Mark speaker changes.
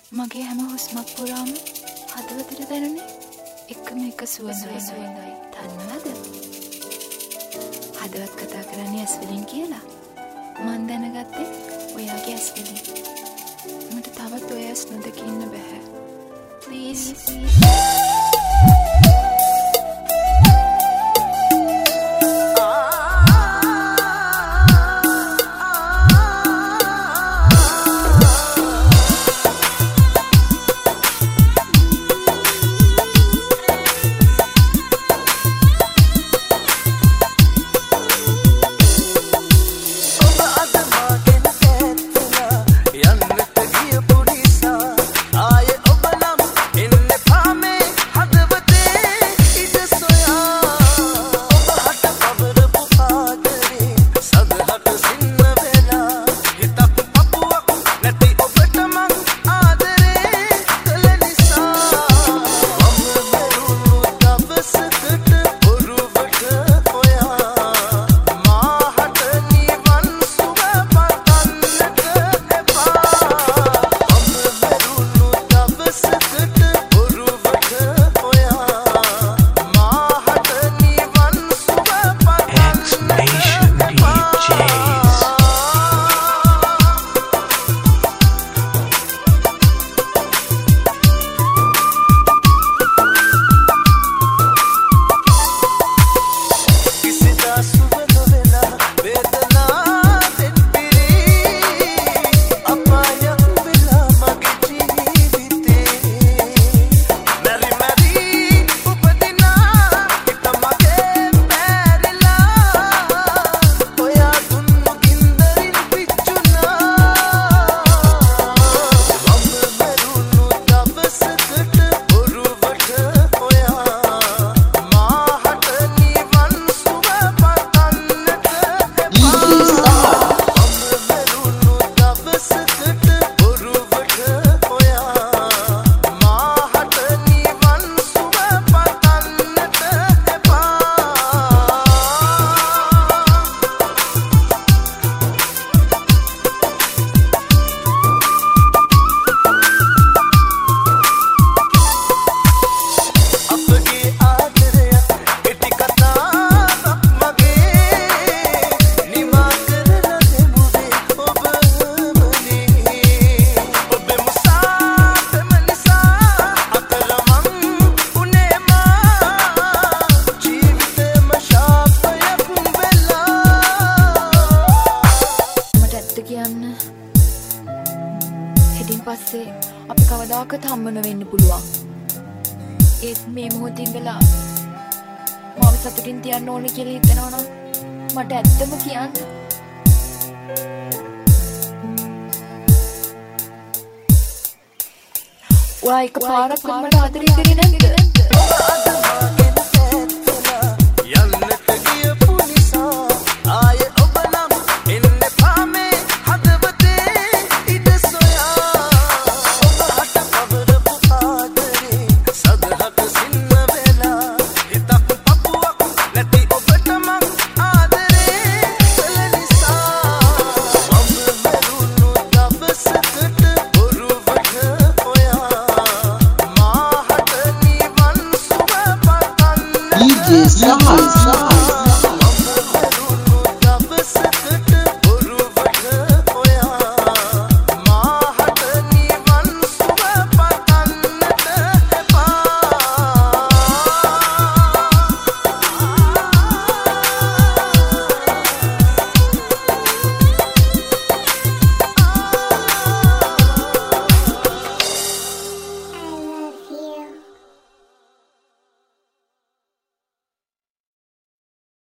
Speaker 1: මගේ හැම හුස්මක් පුරාම හදවතට දැනුනේ එකම එක සුවඳයි. දන්නවද? හදවත් කතා කරන්නේ ඇස් වලින් කියලා. මං දැනගත්තේ ඔයාගේ ඇස් වලින්. මට තවත් ඔය ඇස් නොදක ඉන්න බෑ. Please. හෙටින් පස්සේ අපි කවදාකවත් හම්බ නොවෙන්න පුළුවන්. ඒත් මේ මොහොතින් වෙලා මම සතුටින් තියන්න ඕනේ කියලා හිතනවා නම් මට ඇත්තම කියන්න. ඔයා එකපාරක් මට ආදරේ කරේ නැද්ද?